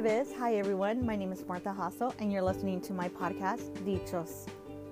jueves. Hi everyone, my name is Martha Hasso and you're listening to my podcast, Dichos.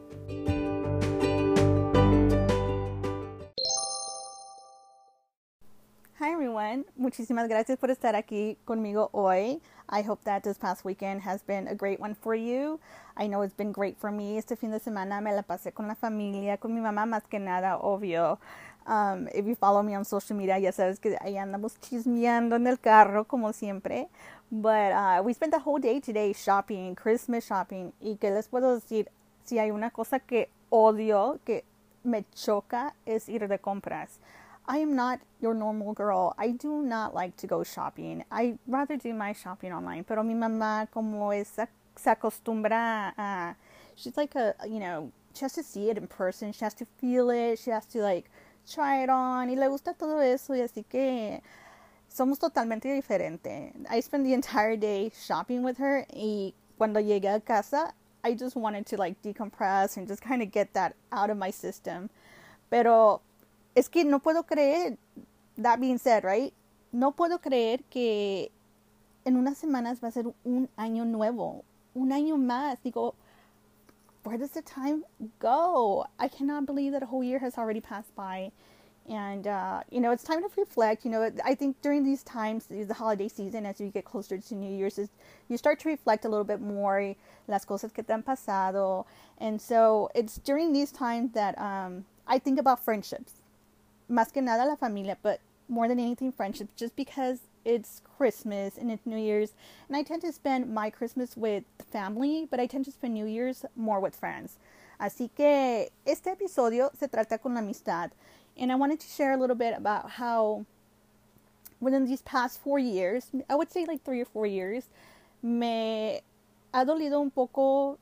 Hi everyone, muchísimas gracias por estar aquí conmigo hoy. I hope that this past weekend has been a great one for you. I know it's been great for me. Este fin de semana me la pasé con la familia, con mi mamá más que nada, obvio. If you follow me on social media, ya sabes que ahí andamos chismeando en el carro, como siempre. But we spent the whole day today shopping, Christmas shopping. Y que les puedo decir, si hay una cosa que odio, que me choca, es ir de compras. I am not your normal girl. I do not like to go shopping. I rather do my shopping online. Pero mi mamá, como se acostumbra a, she's like she has to see it in person. She has to feel it. She has to try it on. Y le gusta todo eso. Y así que somos totalmente diferentes. I spent the entire day shopping with her. Y cuando llegué a casa, I just wanted to decompress and just kind of get that out of my system. Pero es que no puedo creer, that being said, right? No puedo creer que en unas semanas va a ser un año nuevo, un año más. Digo, where does the time go? I cannot believe that a whole year has already passed by. And, it's time to reflect. I think during these times, the holiday season, as you get closer to New Year's, you start to reflect a little bit more, las cosas que te han pasado. And so it's during these times that I think about friendships. Más que nada la familia, but more than anything friendships, just because it's Christmas and it's New Year's. And I tend to spend my Christmas with family, but I tend to spend New Year's more with friends. Así que este episodio se trata con la amistad. And I wanted to share a little bit about how within these past 4 years, I would say 3 or 4 years, me ha dolido un poco,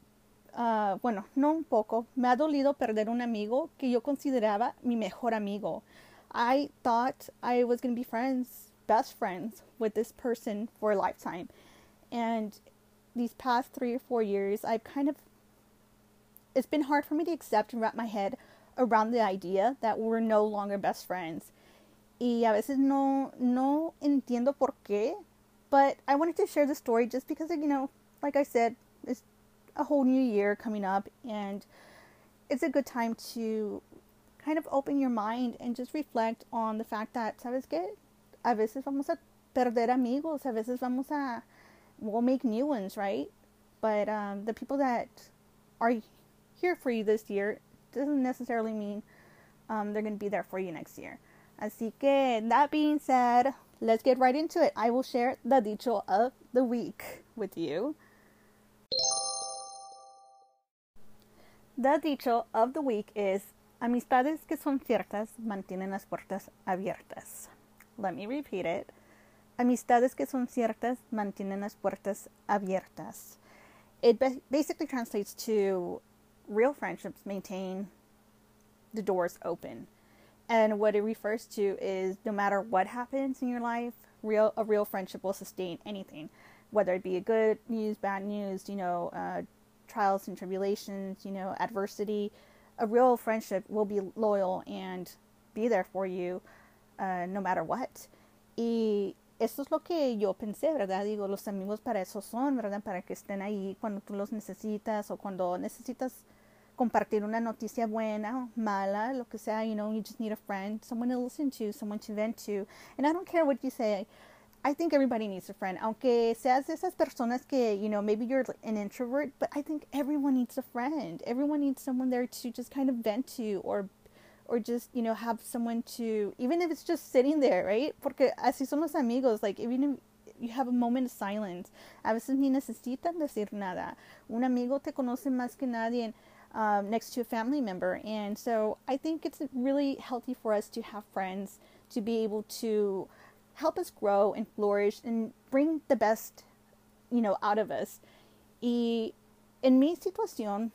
no un poco, me ha dolido perder un amigo que yo consideraba mi mejor amigo. I thought I was going to be best friends with this person for a lifetime. And these past 3 or 4 years, it's been hard for me to accept and wrap my head around the idea that we're no longer best friends. Y a veces no entiendo por qué, but I wanted to share the story just because, like I said, it's a whole new year coming up, and it's a good time to kind of open your mind and just reflect on the fact that, ¿sabes qué? A veces vamos a perder amigos, a veces we'll make new ones, right? But the people that are here for you this year doesn't necessarily mean they're going to be there for you next year. Así que, that being said, let's get right into it. I will share the dicho of the week with you. The dicho of the week is, amistades que son ciertas mantienen las puertas abiertas. Let me repeat it. Amistades que son ciertas mantienen las puertas abiertas. It basically translates to real friendships maintain the doors open. And what it refers to is no matter what happens in your life, a real friendship will sustain anything. Whether it be a good news, bad news, trials and tribulations, adversity, a real friendship will be loyal and be there for you no matter what. Y eso es lo que yo pensé, ¿verdad? Digo, los amigos para eso son, ¿verdad? Para que estén ahí cuando tú los necesitas o cuando necesitas compartir una noticia buena o mala, lo que sea, you just need a friend, someone to listen to, someone to vent to. And I don't care what you say. I think everybody needs a friend. Aunque seas de esas personas que, maybe you're an introvert, but I think everyone needs a friend. Everyone needs someone there to just kind of vent to or just, have someone to, even if it's just sitting there, right? Porque así son los amigos. Even if you have a moment of silence, a veces ni necesitan decir nada. Un amigo te conoce más que nadie next to a family member. And so I think it's really healthy for us to have friends, to be able to help us grow and flourish and bring the best, out of us. Y en mi situación,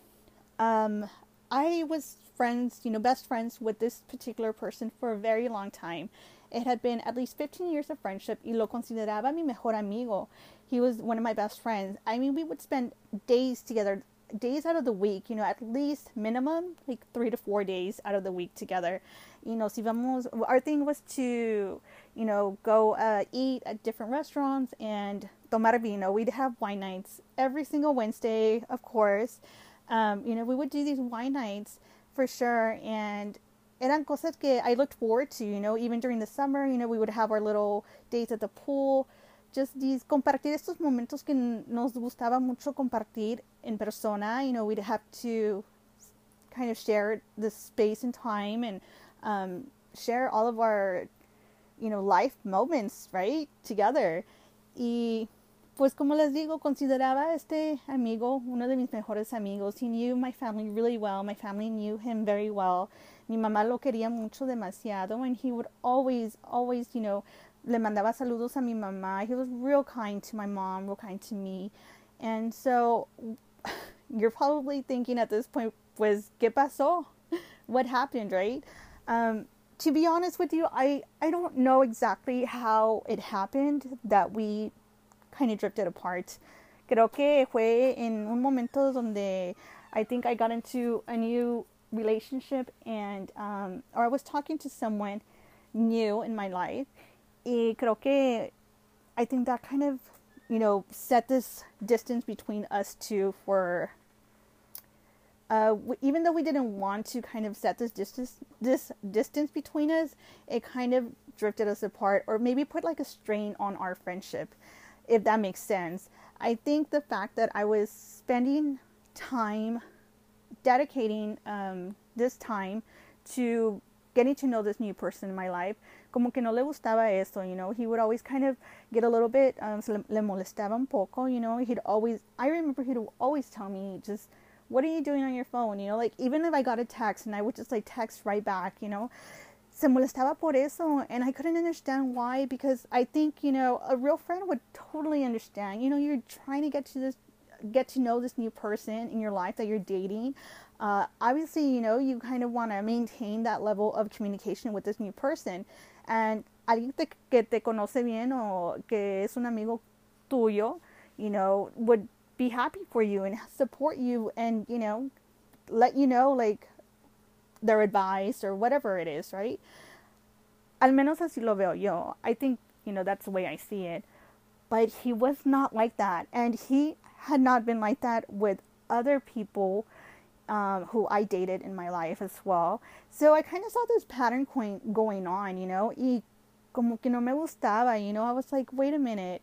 I was best friends with this particular person for a very long time. It had been at least 15 years of friendship y lo consideraba mi mejor amigo. He was one of my best friends. I mean, we would spend days together. days out of the week, at least minimum, like 3 to 4 days out of the week together. Si vamos, our thing was to, go eat at different restaurants and tomar vino. We'd have wine nights every single Wednesday, of course. We would do these wine nights for sure. And eran cosas que I looked forward to, even during the summer, we would have our little dates at the pool. Just these, compartir estos momentos que nos gustaba mucho compartir en persona. We'd have to kind of share the space and time and share all of our, life moments, right, together. Y pues como les digo, consideraba este amigo uno de mis mejores amigos. He knew my family really well. My family knew him very well. Mi mamá lo quería mucho, demasiado, and he would always, le mandaba saludos a mi mamá. He was real kind to my mom, real kind to me. And so you're probably thinking at this point, pues, ¿qué pasó? What happened, right? To be honest with you, I don't know exactly how it happened that we kind of drifted apart. Creo que fue en un momento donde I think I got into a new relationship and or I was talking to someone new in my life. Y creo que I think that kind of, set this distance between us two for, even though we didn't want to kind of set this distance between us, it kind of drifted us apart, or maybe put like a strain on our friendship, if that makes sense. I think the fact that I was spending time, dedicating this time to getting to know this new person in my life, como que no le gustaba esto, he would always kind of get a little bit, le molestaba un poco, I remember he'd always tell me, just, what are you doing on your phone, like, even if I got a text and I would just, like, text right back, se molestaba por eso, and I couldn't understand why, because I think, a real friend would totally understand, you're trying to get to know this new person in your life that you're dating. Obviously, you kind of want to maintain that level of communication with this new person. And alguien que te conoce bien o que es un amigo tuyo, would be happy for you and support you and, let you know, like, their advice or whatever it is, right? Al menos así lo veo yo. I think, that's the way I see it. But he was not like that. And he had not been like that with other people who I dated in my life as well. So I kind of saw this pattern going on, y como que no me gustaba, I was like, wait a minute,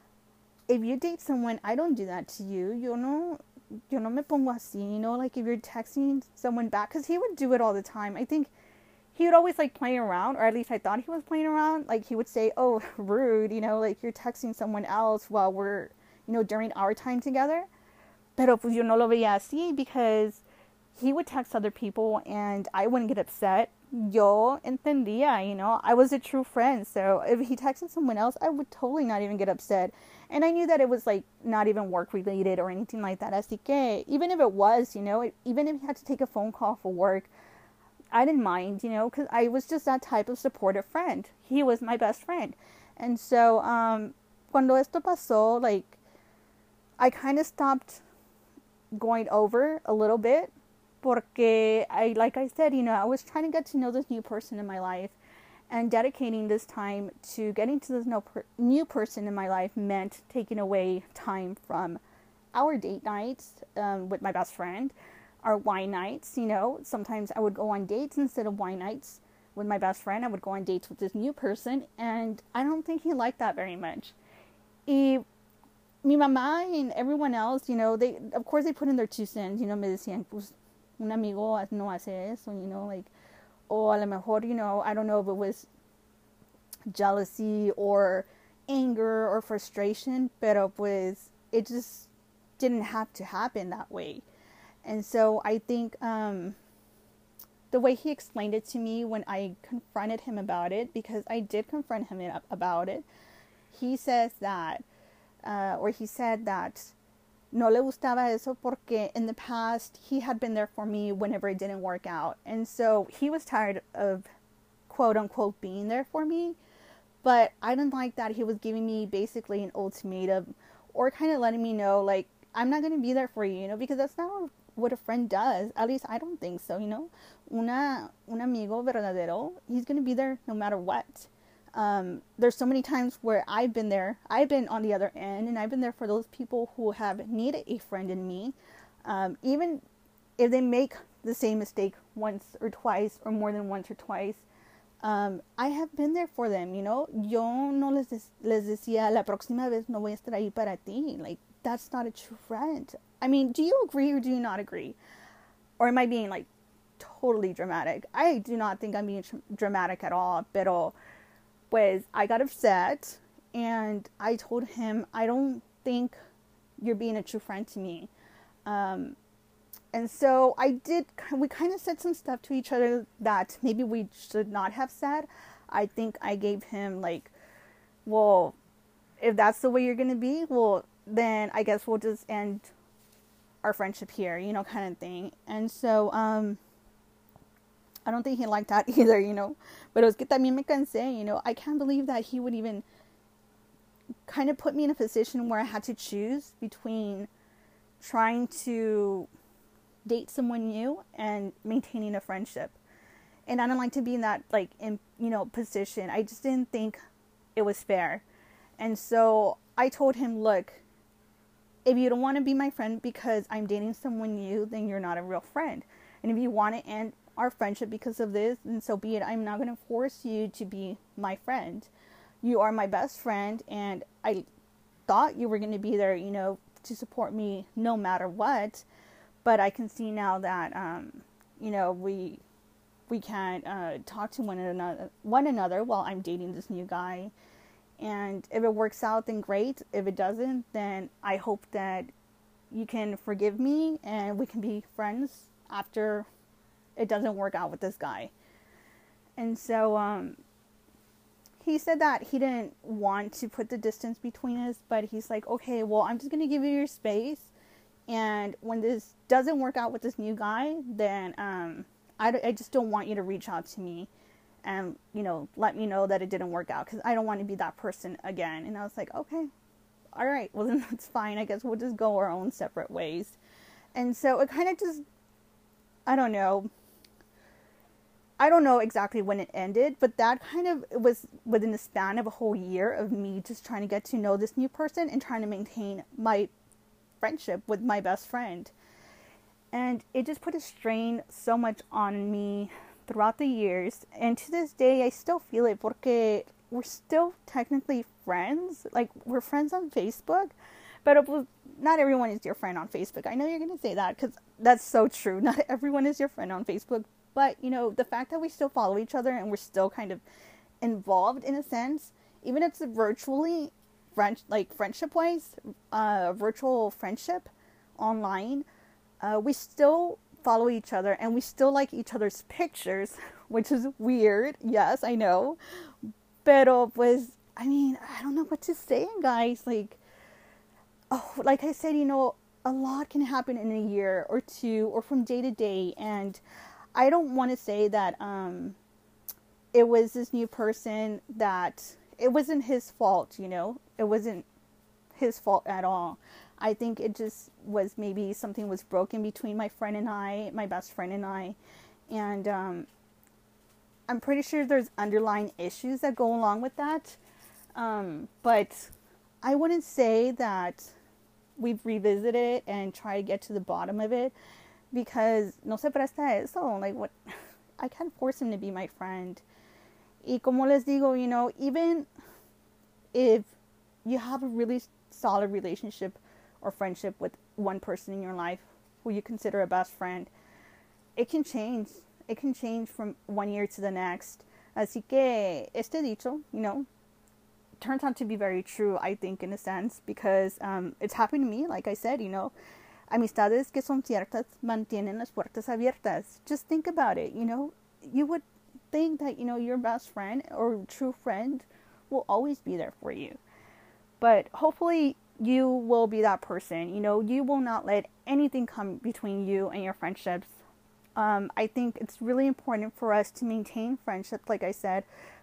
if you date someone, I don't do that to you, yo no me pongo así, like if you're texting someone back, because he would do it all the time. I think he would always like playing around, or at least I thought he was playing around, like he would say, oh, rude, like you're texting someone else while we're, during our time together. Pero pues yo no lo veía así, because he would text other people and I wouldn't get upset. Yo entendía, I was a true friend. So if he texted someone else, I would totally not even get upset. And I knew that it was like not even work related or anything like that. Así que even if it was, even if he had to take a phone call for work, I didn't mind, because I was just that type of supportive friend. He was my best friend. And so cuando esto pasó, like, I kind of stopped going over a little bit. Porque like I said, I was trying to get to know this new person in my life, and dedicating this time to getting to this new person in my life meant taking away time from our date nights with my best friend, our wine nights. Sometimes I would go on dates instead of wine nights with my best friend. I would go on dates with this new person, and I don't think he liked that very much. Y mi mamá and everyone else, they, of course, they put in their 2 cents. Me decían, pues, un amigo no hace eso, like, or a lo mejor, I don't know if it was jealousy or anger or frustration, pero pues it just didn't have to happen that way. And so I think the way he explained it to me when I confronted him about it, because I did confront him about it, he said that no le gustaba eso porque in the past he had been there for me whenever it didn't work out. And so he was tired of, quote unquote, being there for me. But I didn't like that he was giving me basically an ultimatum, or kind of letting me know, like, I'm not going to be there for you, you know, because that's not what a friend does. At least I don't think so, you know. Un amigo verdadero, he's going to be there no matter what. There's so many times where I've been there. I've been on the other end, and I've been there for those people who have needed a friend in me. Even if they make the same mistake once or twice, or more than once or twice, I have been there for them, you know. Yo no les decía, la próxima vez no voy a estar ahí para ti. Like, that's not a true friend. I mean, do you agree or do you not agree? Or am I being, like, totally dramatic? I do not think I'm being dramatic at all. Pero, pues, I got upset, and I told him, I don't think you're being a true friend to me. And so we kind of said some stuff to each other that maybe we should not have said. I think I gave him, like, well, if that's the way you're going to be, well, then I guess we'll just end our friendship here, you know, kind of thing. And so, I don't think he liked that either, you know. But it was que también me cansé, you know. I can't believe that he would even kind of put me in a position where I had to choose between trying to date someone new and maintaining a friendship. And I don't like to be in that, like, position. I just didn't think it was fair. And so I told him, look, if you don't want to be my friend because I'm dating someone new, then you're not a real friend. And if you want to end our friendship because of this, then so be it. I'm not going to force you to be my friend. You are my best friend, and I thought you were going to be there, you know, to support me no matter what. But I can see now that, you know, we can't talk to one another while I'm dating this new guy. And if it works out, then great. If it doesn't, then I hope that you can forgive me and we can be friends after it doesn't work out with this guy. And so he said that he didn't want to put the distance between us, but he's like, okay, well, I'm just going to give you your space. And when this doesn't work out with this new guy, then I just don't want you to reach out to me and, you know, let me know that it didn't work out, because I don't want to be that person again. And I was like, okay, all right, well, then that's fine. I guess we'll just go our own separate ways. And so it kind of just, I don't know exactly when it ended, but that kind of was within the span of a whole year of me just trying to get to know this new person and trying to maintain my friendship with my best friend. And it just put a strain so much on me throughout the years, and to this day I still feel it, porque we're still technically friends. Like, we're friends on Facebook, but not everyone is your friend on Facebook. I know you're going to say that, because that's so true. Not everyone is your friend on Facebook, but, you know, the fact that we still follow each other and we're still kind of involved in a sense, even if it's virtually friendship-wise, virtual friendship online, we still follow each other and we still like each other's pictures, which is weird. Yes, I know. Pero pues, I mean, I don't know what to say, guys. Like I said, you know, a lot can happen in a year or two or from day to day. And I don't want to say that it was this new person, that it wasn't his fault, you know. It wasn't his fault at all. I think it just was, maybe something was broken between my friend and I, my best friend and I. And I'm pretty sure there's underlying issues that go along with that. But I wouldn't say that we've revisited it and try to get to the bottom of it, because no se presta eso. Like, what? I can't force him to be my friend. Y como les digo, you know, even if you have a really solid relationship or friendship with one person in your life who you consider a best friend, it can change. It can change from one year to the next. Así que este dicho, you know, turns out to be very true, I think, in a sense, because it's happened to me. Like I said, you know, amistades que son ciertas mantienen las puertas abiertas. Just think about it, you know. You would think that, you know, your best friend or true friend will always be there for you. But hopefully you will be that person. You know, you will not let anything come between you and your friendships. I think it's really important for us to maintain friendships, like I said,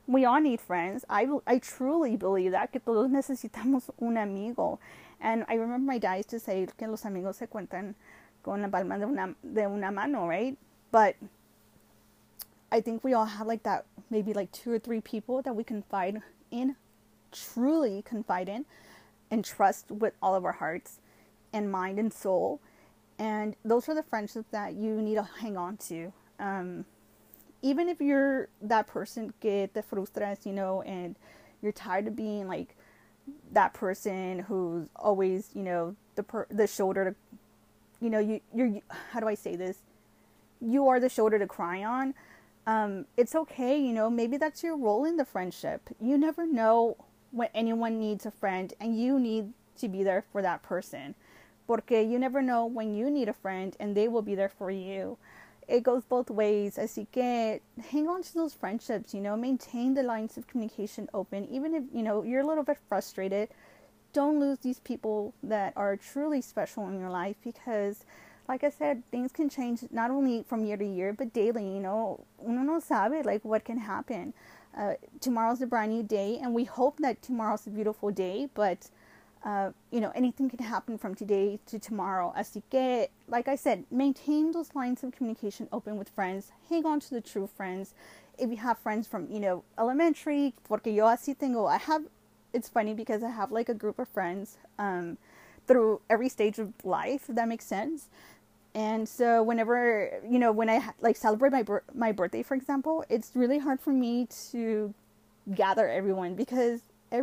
we all need friends. I truly believe that, que todos necesitamos un amigo. And I remember my dad used to say que los amigos se cuentan con la palma de una mano, right? But I think we all have like that, maybe like 2 or 3 people that we confide in, truly confide in, and trust with all of our hearts and mind and soul. And those are the friendships that you need to hang on to. Even if you're that person que te frustras, you know, and you're tired of being like that person who's always, you know, the shoulder to, you know, you're how do I say this? You are the shoulder to cry on. It's okay, you know, maybe that's your role in the friendship. You never know when anyone needs a friend, and you need to be there for that person. Porque you never know when you need a friend and they will be there for you. It goes both ways. Así que hang on to those friendships, you know, maintain the lines of communication open. Even if, you know, you're a little bit frustrated, don't lose these people that are truly special in your life, because like I said, things can change not only from year to year, but daily, you know. Uno no sabe, like, what can happen. Tomorrow's a brand new day, and we hope that tomorrow's a beautiful day, but you know, anything can happen from today to tomorrow. Así que, like I said, maintain those lines of communication open with friends. Hang on to the true friends. If you have friends from, you know, elementary, porque yo así tengo, it's funny because I have like a group of friends through every stage of life, if that makes sense. And so whenever, you know, when I like celebrate my birthday, for example, it's really hard for me to gather everyone, because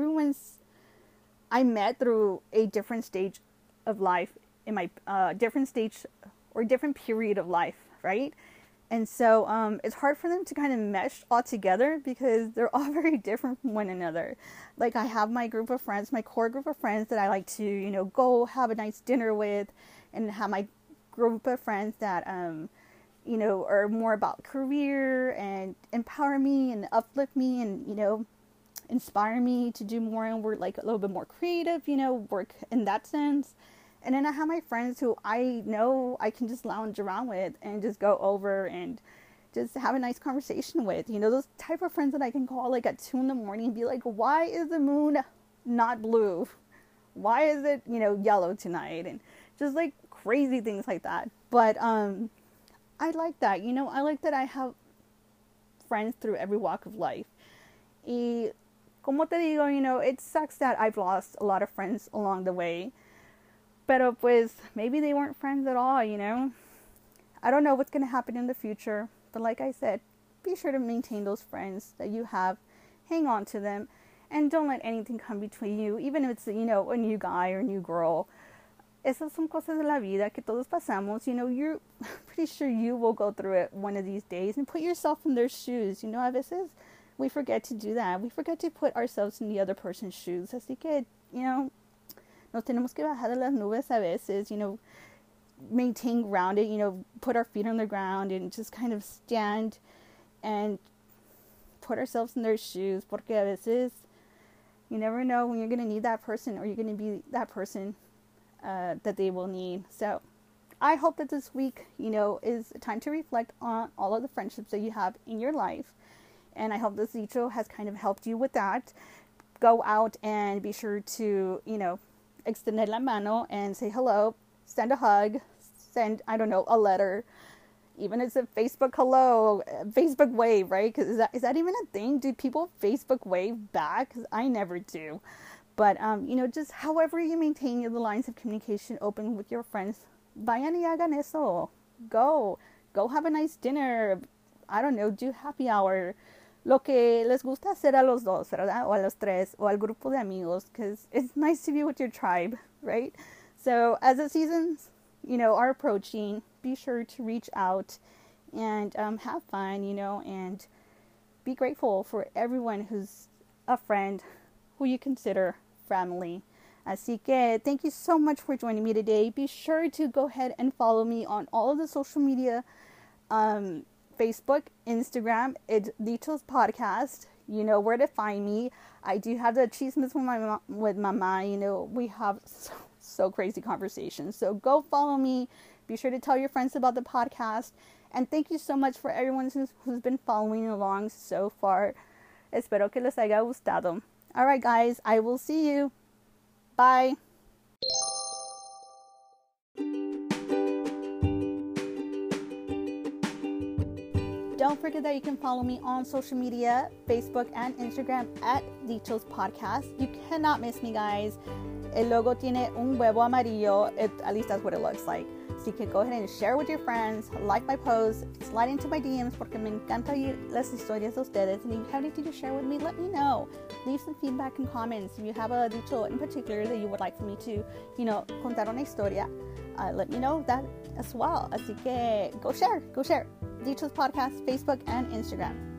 I met through a different stage of life, in my different stage or different period of life, right? And so it's hard for them to kind of mesh all together, because they're all very different from one another. Like, I have my group of friends, my core group of friends that I like to, you know, go have a nice dinner with, and have my group of friends that, you know, are more about career and empower me and uplift me and, you know, inspire me to do more, and we're like a little bit more creative, you know, work in that sense. And then I have my friends who I know I can just lounge around with and just go over and just have a nice conversation with, you know, those type of friends that I can call like at 2 a.m. and be like, why is the moon not blue? Why is it, you know, yellow tonight? And just like crazy things like that. But I like that, you know, I like that I have friends through every walk of life. Y como te digo, you know, it sucks that I've lost a lot of friends along the way. Pero pues, maybe they weren't friends at all, you know. I don't know what's going to happen in the future. But like I said, be sure to maintain those friends that you have. Hang on to them. And don't let anything come between you. Even if it's, you know, a new guy or a new girl. Esas son cosas de la vida que todos pasamos. You know, you're pretty sure you will go through it one of these days. And put yourself in their shoes. You know, a veces we forget to do that. We forget to put ourselves in the other person's shoes. Así que, you know, nos tenemos que bajar de las nubes a veces, you know, maintain grounded, you know, put our feet on the ground and just kind of stand and put ourselves in their shoes. Porque a veces you never know when you're going to need that person, or you're going to be that person that they will need. So I hope that this week, you know, is a time to reflect on all of the friendships that you have in your life. And I hope this dicho has kind of helped you with that. Go out and be sure to, you know, extender la mano and say hello, send a hug, send, I don't know, a letter, even if it's a Facebook hello, Facebook wave, right? Because is that even a thing? Do people Facebook wave back? Because I never do. But, you know, just however you maintain the lines of communication open with your friends, vayan y hagan eso. Go have a nice dinner. I don't know, do happy hour. Lo que les gusta hacer a los dos, ¿verdad? O a los tres, o al grupo de amigos, because it's nice to be with your tribe, right? So as the seasons, you know, are approaching, be sure to reach out and have fun, you know, and be grateful for everyone who's a friend, who you consider family. Así que thank you so much for joining me today. Be sure to go ahead and follow me on all of the social media, Facebook, Instagram. It's Dichos Podcast. You know where to find me. I do have the chismes with mama. You know, we have so crazy conversations. So go follow me. Be sure to tell your friends about the podcast. And thank you so much for everyone who's been following along so far. Espero que les haya gustado. All right, guys, I will see you. Bye. Don't forget that you can follow me on social media, Facebook and Instagram at Dichos Podcast. You cannot miss me, guys. El logo tiene un huevo amarillo. At least that's what it looks like. So you can go ahead and share with your friends, like my posts, slide into my DMs porque me encanta oír las historias de ustedes. And if you have anything to share with me, let me know. Leave some feedback and comments. If you have a dicho in particular that you would like for me to, contar una historia, let me know that as well. Así que go share. Dichos Podcast, Facebook and Instagram.